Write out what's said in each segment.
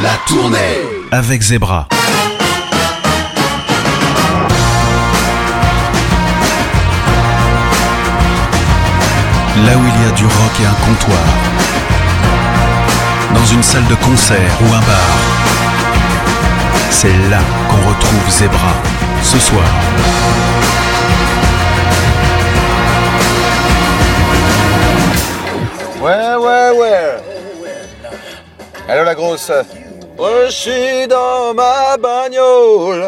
La tournée avec Zebra. Là où il y a du rock et un comptoir, dans une salle de concert ou un bar, c'est là qu'on retrouve Zebra, ce soir. Ouais. Allô la grosse. Je suis dans ma bagnole.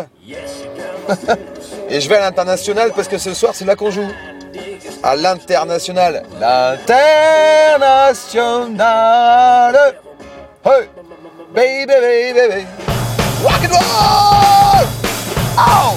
Et je vais à l'international parce que ce soir c'est là qu'on joue. À l'international. L'international. Hey, baby. Rock and roll. Oh.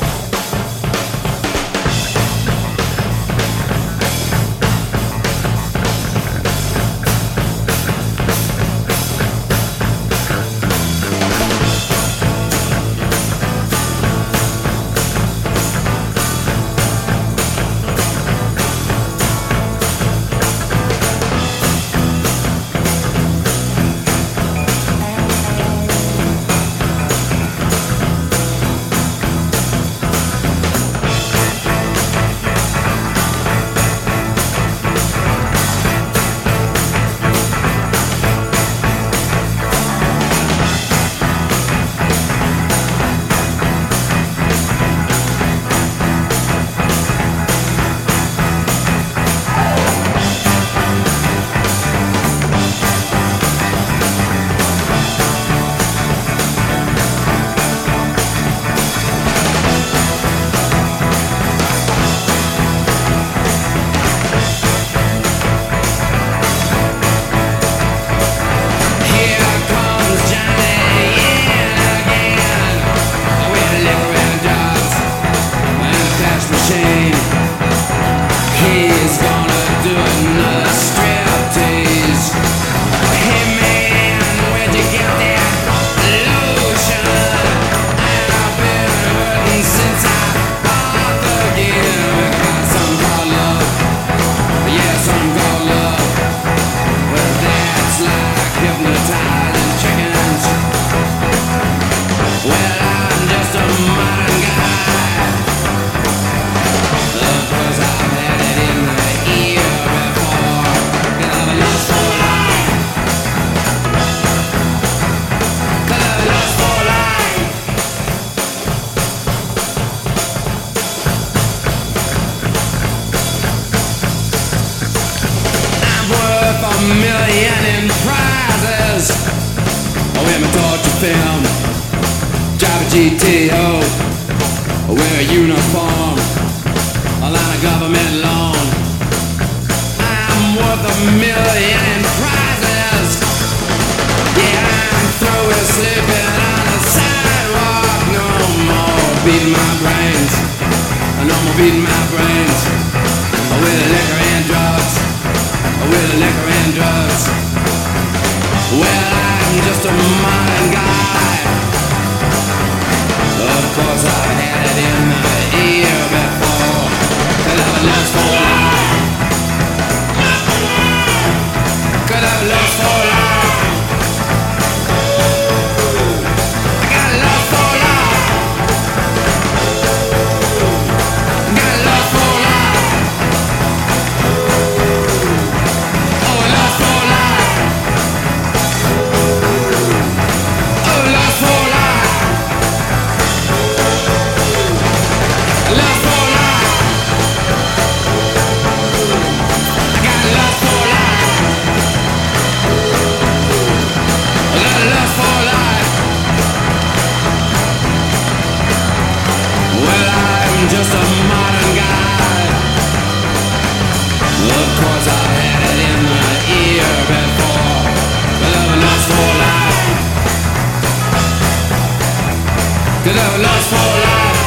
GTO, wear a uniform, a line of government loan. I'm worth $1 million in prizes. Yeah, I'm through with sleeping on the sidewalk. No more beating my brains. No more beating my brains. With liquor and drugs. With liquor and drugs. Well, I'm just a modern guy. Of course I've had it in the ear before. Could have lost for life. Could have lost for life. I got lost for life. Got lost for life. Oh, lost for life. Oh, lost for life. Just a modern guy. Of course I had it in the ear before. But I've lost for life. Could have lost for life.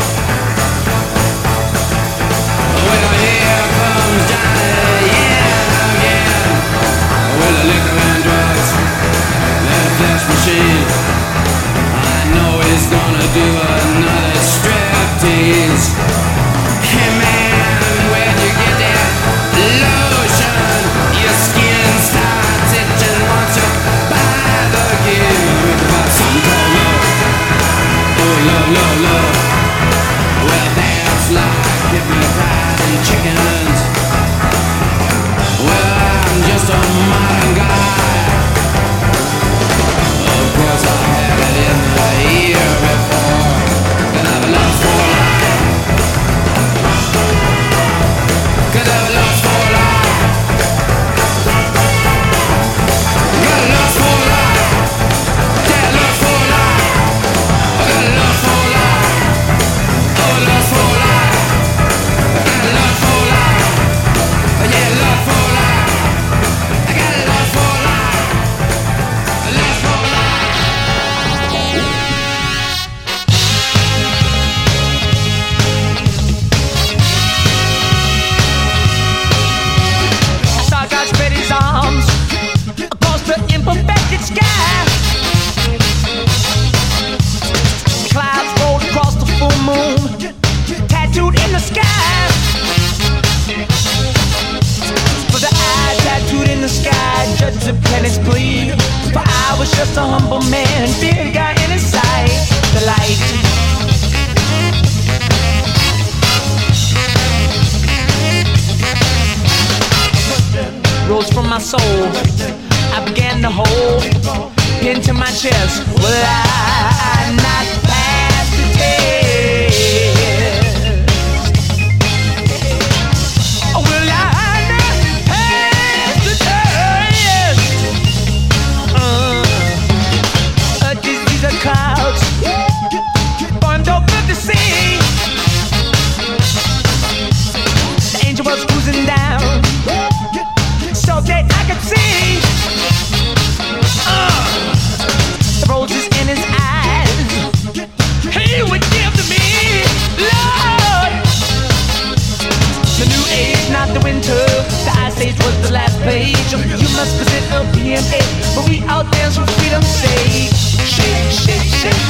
Well, here comes Johnny, yeah, again. With the liquor and drugs, that flesh machine. I know he's gonna do another striptease. Hey man, where'd you get that lotion? Your skin starts itching once you buy the gear. and his plea. For I was just a humble man, fear got in his sight, the light. Rose from my soul, I began to hold into my chest. Will I not pass the test? Will I not pass the test? These are clouds formed over the sea. The angel was cruising down so that I could see the roses in his eyes. He would give to me, Lord. The new age, not the winter. The ice age was the last page. You must visit a PMA, but we out dance for freedom's sake. Shake, shake, shake.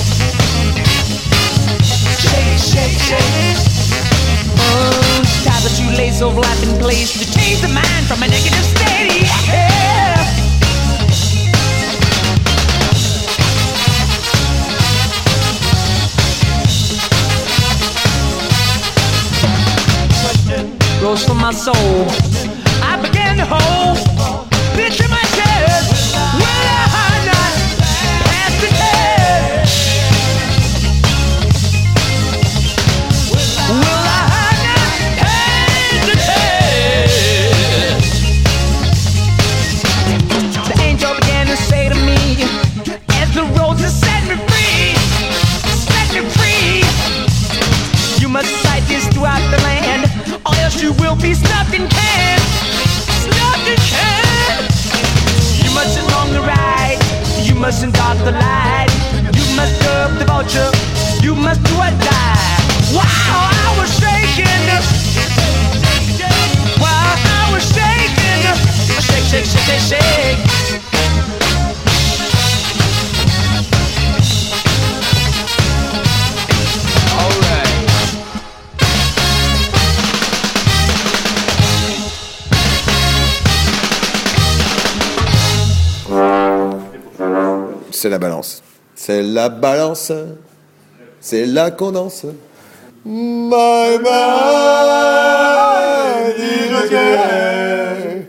Shake, shake, shake. Tie the shoelace overlap in place to change the mind from a negative state. Yeah. Rose from my soul, I began to hold picture my chest. Will I not pass the test? Will I not pass the test? The angel began to say to me, as the roses set me free, set me free. You must cite this throughout the land, or else you will be snuffed in can, snuffed in can. You mustn't wrong the right, you mustn't dodge the light. You must serve the vulture, you must do or die. Wow, I was shaking. Wow, I was shaking. Shake, shake, shake, shake, shake. All right. C'est la balance. C'est la balance. C'est la condense. My mind, je dirais.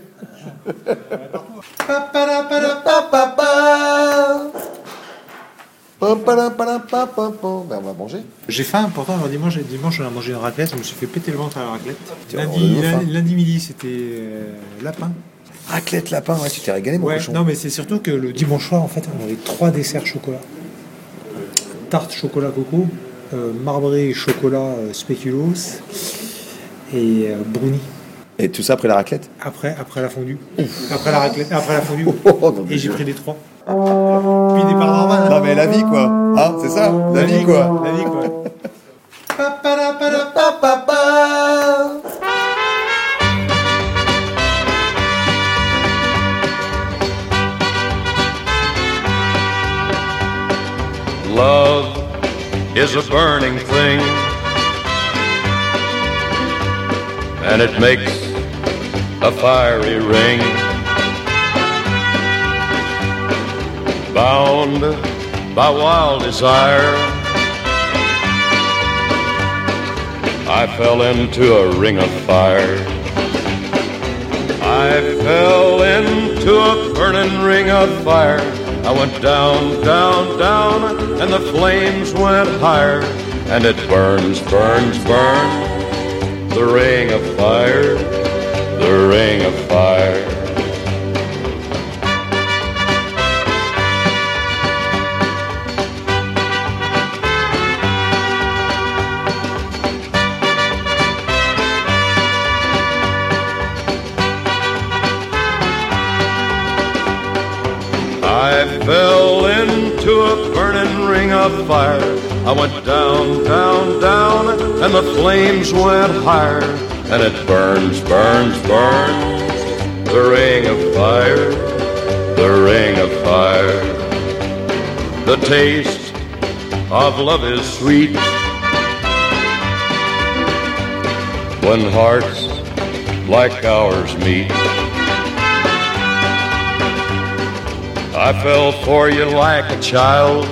Ben, on va manger. J'ai faim, pourtant alors dimanche on a mangé une raclette, je me suis fait péter le ventre à la raclette. Lundi, Lundi midi c'était lapin. Raclette lapin, ouais, tu t'es régalé mon cochon. Non mais c'est surtout que le dimanche soir en fait on avait 3 desserts chocolat. Tarte chocolat coco, marbré chocolat spéculoos et brownie. Et tout ça après la raclette? Après la fondue. Après la raclette, après la fondue. Et j'ai pris les 3. Puis des parts normales. Non mais la vie quoi, hein, c'est ça, la vie quoi. La vie quoi. Love is a burning thing, and it makes a fiery ring. Bound by wild desire, I fell into a ring of fire. I fell into a burning ring of fire. I went down, down, down, and the flames went higher. And it burns, burns, burns, the ring of fire, the ring of fire. I fell into a burning ring of fire. I went down, down, down, and the flames went higher. And it burns, burns, burns, the ring of fire, the ring of fire. The taste of love is sweet when hearts like ours meet. I fell for you like a child.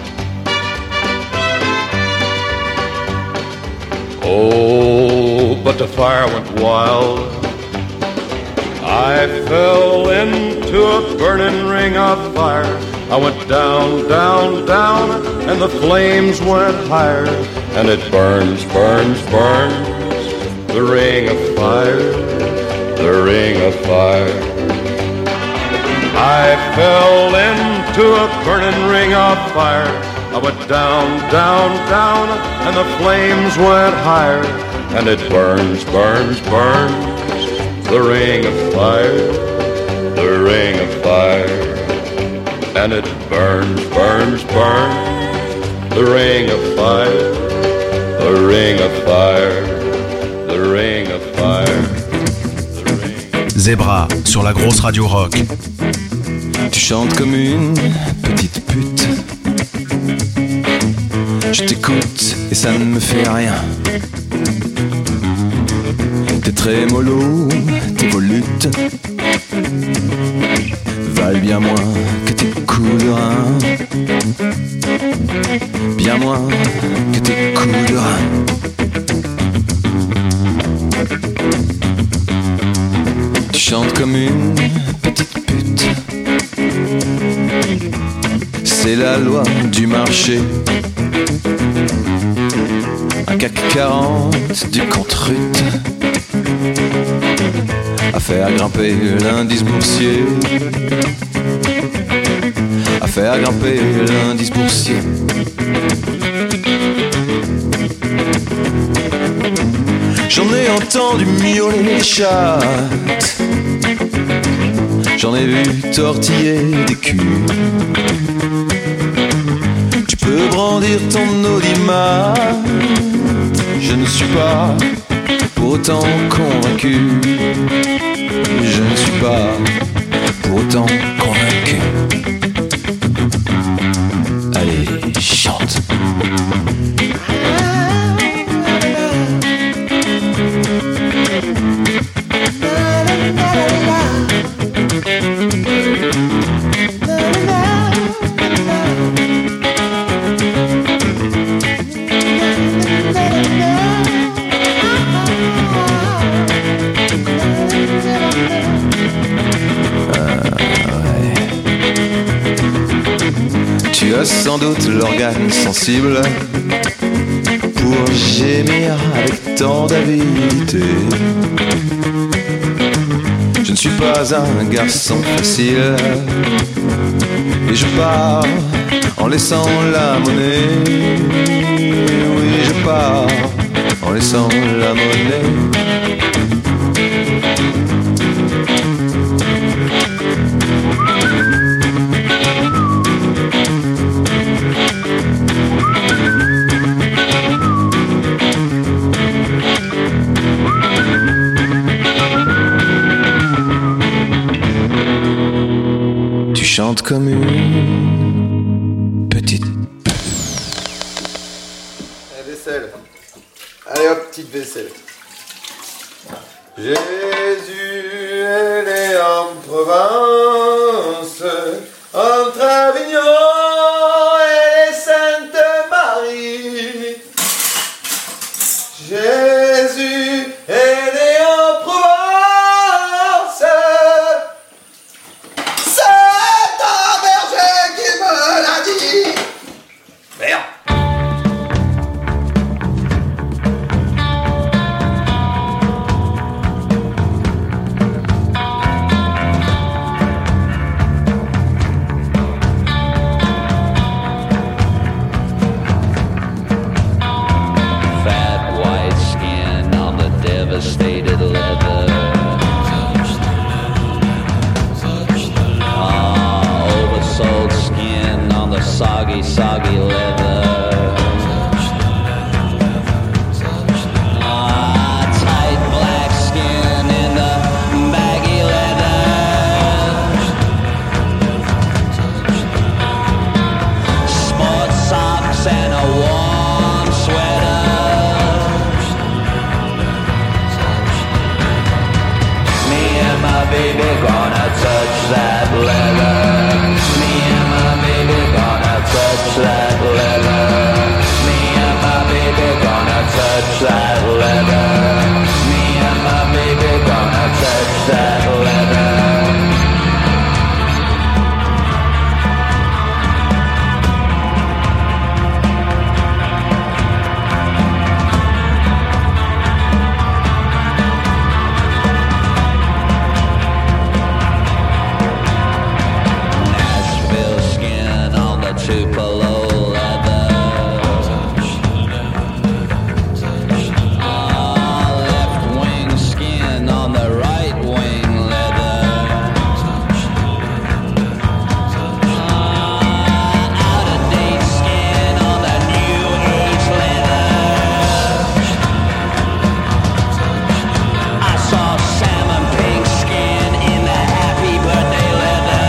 Oh, but the fire went wild. I fell into a burning ring of fire. I went down, down, down, and the flames went higher. And it burns, burns, burns, the ring of fire, the ring of fire. I fell into a burning ring of fire. I went down, down, down, and the flames went higher. And it burns, burns, burns, the ring of fire, the ring of fire. And it burns, burns, burns, the ring of fire, the ring of fire, the ring of fire. Zebra sur la grosse radio rock. Tu chantes comme une petite pute. Je t'écoute et ça ne me fait rien. Tes trémolos, tes volutes valent bien moins que tes coups de rein. Bien moins que tes coups de rein. Tu chantes comme une petite pute. C'est la loi du marché. Un CAC 40 du contre-rut à faire grimper l'indice boursier. À faire grimper l'indice boursier. J'en ai entendu miauler les chattes. J'en ai vu tortiller des culs. Tu peux brandir ton audimat. Je ne suis pas pour autant convaincu. Je ne suis pas pour autant convaincu. Allez, chante. Tu as sans doute l'organe sensible pour gémir avec tant d'avidité. Je ne suis pas un garçon facile et je pars en laissant la monnaie. Oui, je pars en laissant la monnaie. Chante comme une petite. La vaisselle. Allez hop, petite vaisselle. Jésus, elle est en Provence, entre Avignon et Sainte-Marie. Jésus, elle est en Provence. Merde. Fat white skin on the devastated leather. Oversold skin on the soggy, soggy leather. Tight black skin in the baggy leather. Sports socks and a warm sweater. Me and my baby gonna touch that leather. Tupelo leather. Left wing skin on the right wing leather. Out of date skin on the new age leather. I saw salmon pink skin in the happy birthday leather.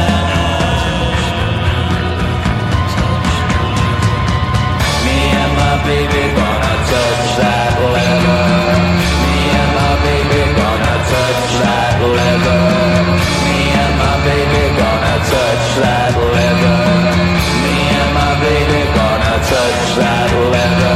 Me and my baby gonna touch that leather. Me and my baby gonna touch that leather. Me and my baby gonna touch that leather. Me and my baby gonna touch that leather.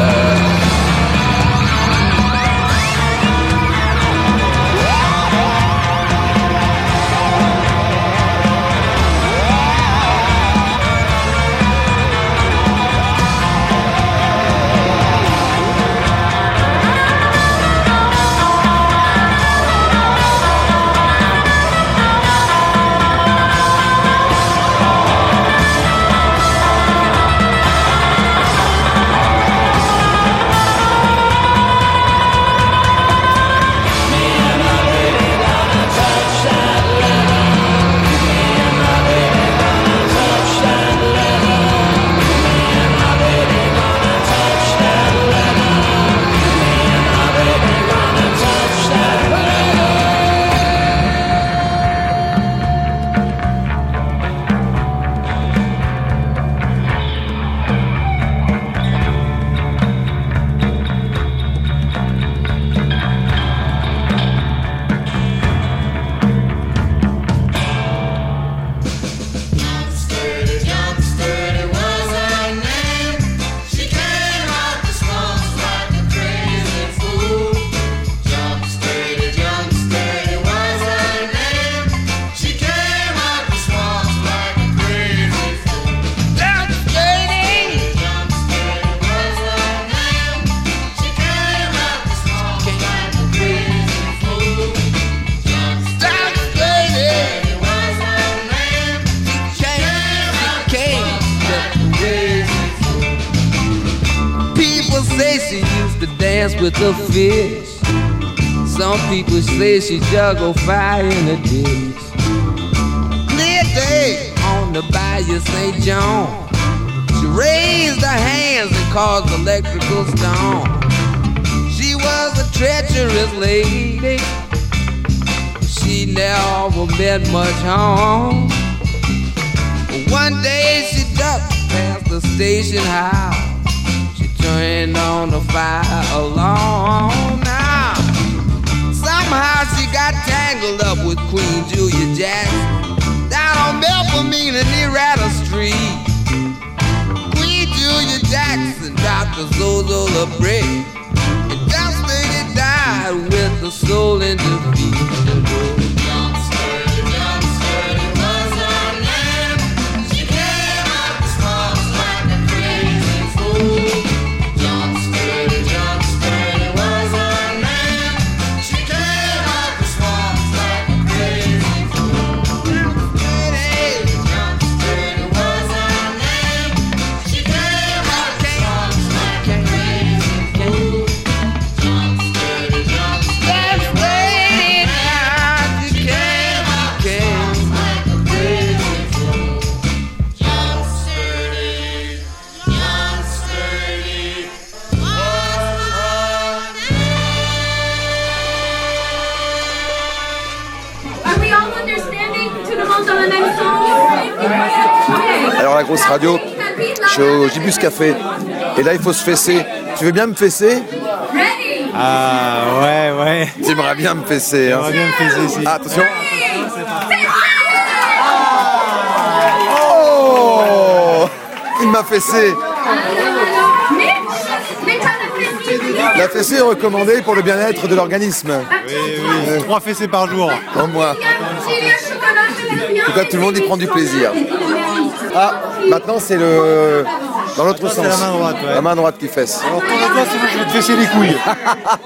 With the fish. Some people say she juggled fire in the ditch. Clear day on the Bayou St. John. She raised her hands and caused electrical storm. She was a treacherous lady. She never meant much harm. One day she ducked past the station house. Turned on the fire alarm. Now, somehow she got tangled up with Queen Julia Jackson down on Melpomene and near Rattle Street. Queen Julia Jackson dropped a Zozola brick and just lady died with the soul in defeat. Alors la grosse radio, je suis au Gibus Café et là il faut se fesser. Tu veux bien me fesser? Ah ouais. Tu aimerais bien me fesser. Hein. J'aimerais bien me fesser ici. Ah, attention. Oh, il m'a fessé. La fessée est recommandée pour le bien-être de l'organisme. Oui. 3 fessées par jour. Au moins. En tout cas, tout le monde y prend du plaisir. Ah, maintenant c'est le... dans l'autre sens. C'est la main droite, ouais. La main droite qui fesse. Alors tourne-toi, sinon je vais te fesser les couilles. 1,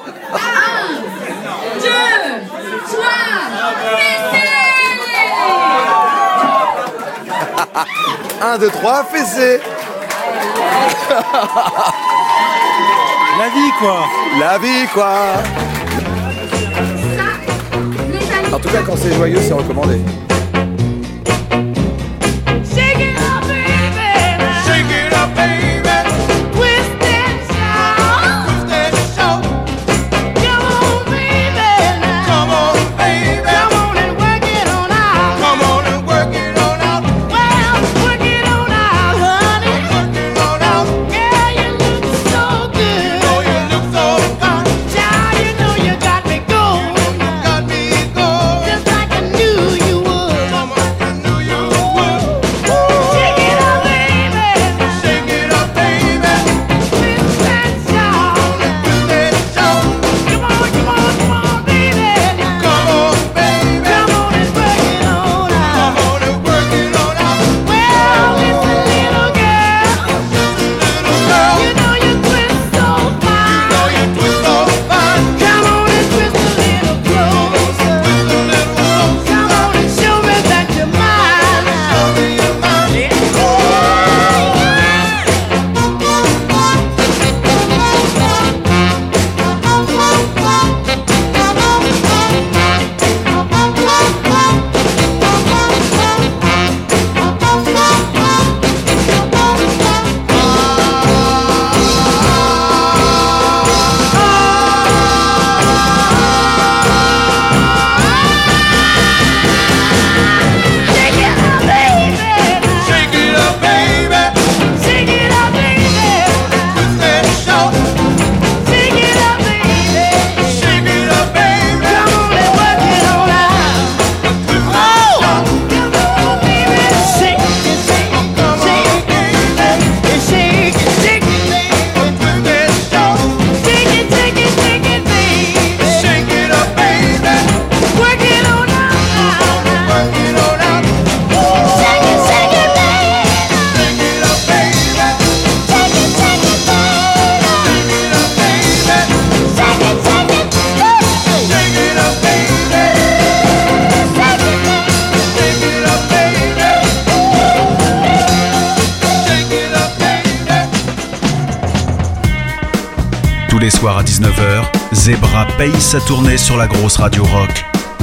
2, 3, fessez! 1, 2, 3, fessé. La vie, quoi. La vie, quoi. En tout cas, quand c'est joyeux, c'est recommandé. Tous les soirs à 19h, Zebra paye sa tournée sur la grosse radio rock.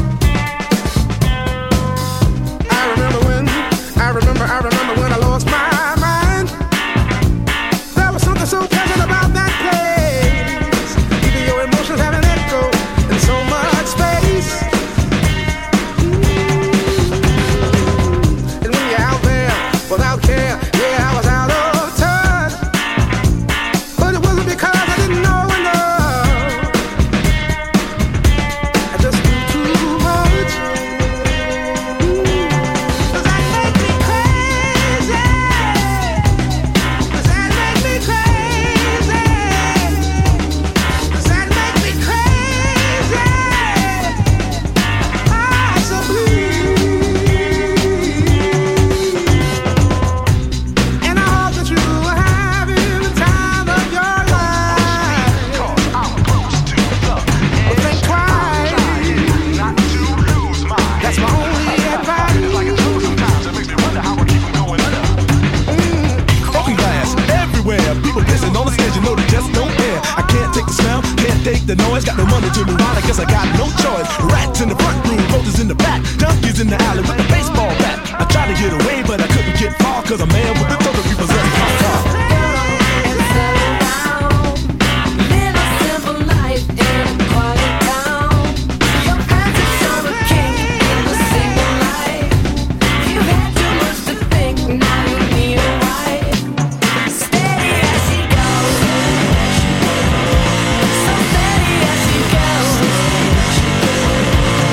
The noise got no money to move on. I guess I got no choice. Rats in the front room, roaches in the back, donkeys in the alley with a baseball bat. I tried to get away, but I couldn't get far, cause a man with the total repossessed my car.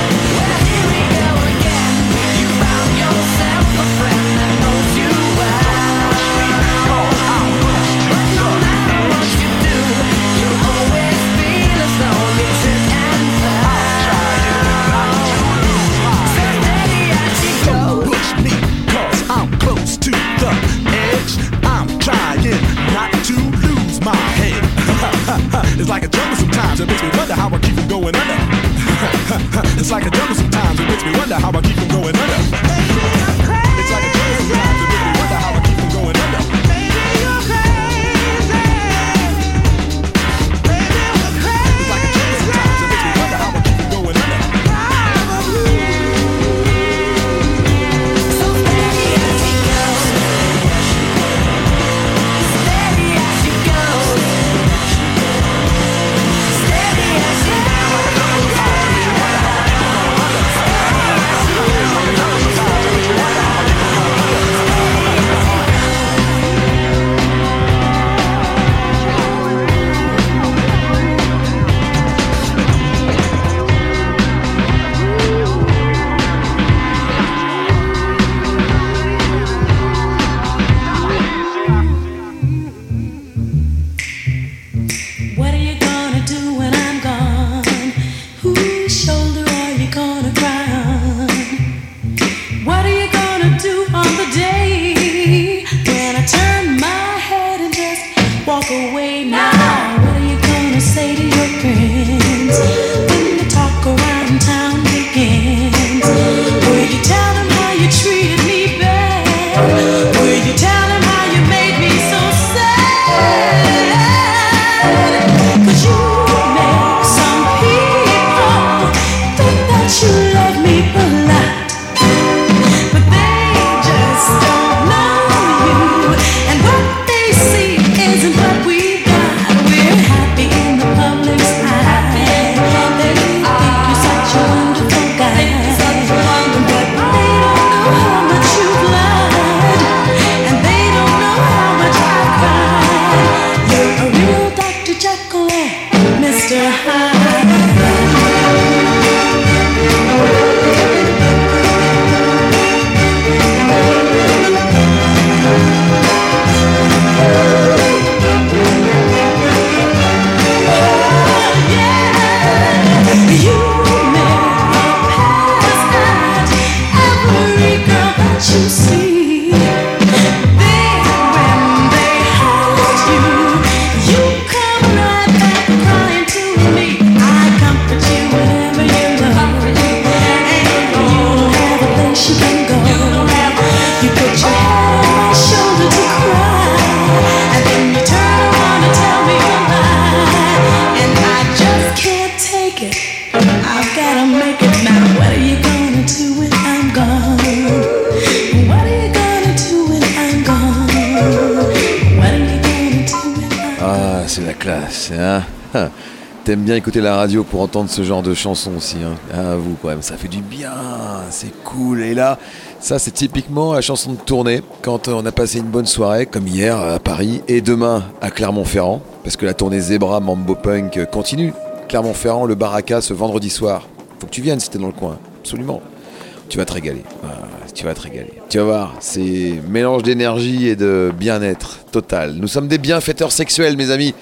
Yourself a friend that knows you well. C'est la classe, hein. T'aimes bien écouter la radio pour entendre ce genre de chansons aussi, hein. Ah, vous, quand même, ça fait du bien, c'est cool. Et là, ça, c'est typiquement la chanson de tournée, quand on a passé une bonne soirée, comme hier à Paris, et demain à Clermont-Ferrand, parce que la tournée Zebra Mambo Punk continue. Clermont-Ferrand, le Baraka, ce vendredi soir. Faut que tu viennes si t'es dans le coin, absolument. Tu vas te régaler, tu vas te régaler. Tu vas voir, c'est mélange d'énergie et de bien-être total. Nous sommes des bienfaiteurs sexuels, mes amis.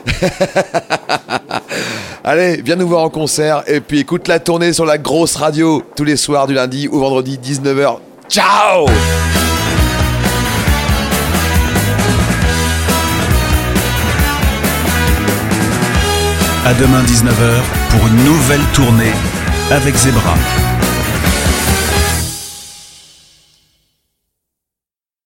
Allez, viens nous voir en concert et puis écoute la tournée sur la grosse radio tous les soirs du lundi au vendredi 19h. Ciao! À demain 19h pour une nouvelle tournée avec Zebra.